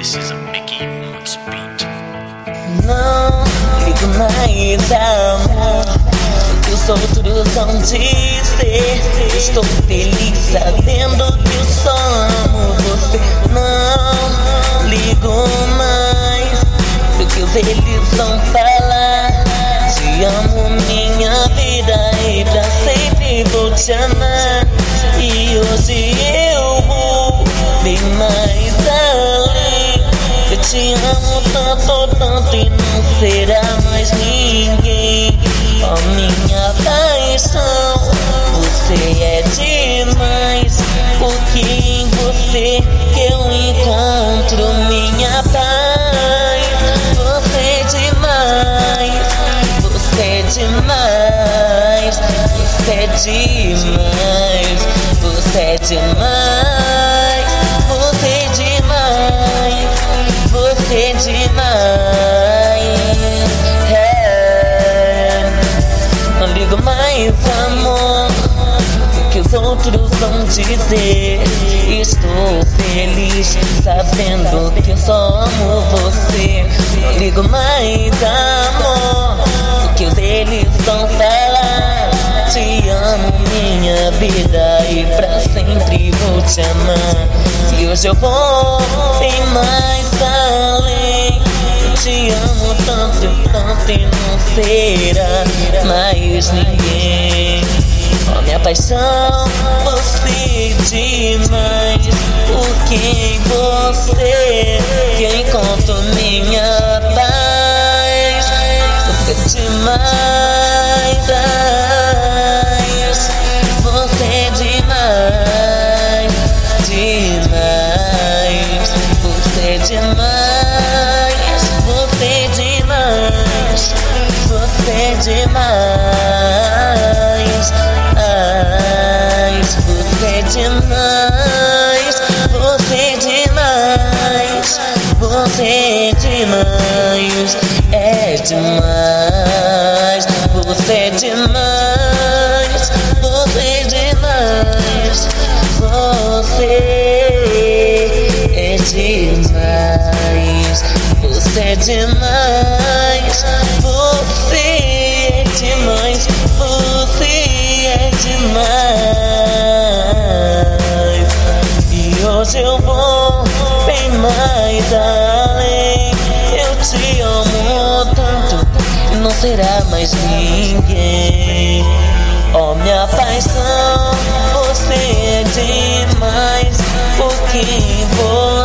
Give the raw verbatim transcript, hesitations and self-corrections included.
This is a Mickey Moods beat. Não ligo mais, amor, que os outros vão dizer. Estou feliz sabendo que eu só amo você. Não ligo mais do que eles vão falar. Te amo, minha vida, e pra sempre vou te amar. E hoje eu vou bem mais além. Eu te amo tanto, tanto, e não será mais ninguém. Oh, minha paixão, você é demais. Porque em você que eu encontro minha paz. Você é demais, você é demais, você é demais, você é demais, você é demais, você é demais. É. Não ligo mais, amor, o que os outros vão dizer. Estou feliz sabendo que eu só amo você. Não ligo mais, amor, o que eles vão falar. Te amo, minha vida, e pra sempre vou te amar. E hoje eu vou bem mais além. Eu te amo tanto, tanto, e não será mais ninguém. Oh, minha paixão, você é demais. Porque em você que eu encontro minha paz. Você é demais, ai, você é demais, demais. Você é demais, você é demais, você é demais. Você é demais, você é demais, você é demais, é demais. Você é demais, você é demais, você é demais, você é demais, você é demais, você é demais. E hoje eu vou bem mais além. Eu te amo tanto, não será mais ninguém. Oh, minha paixão, você é demais. Porque em você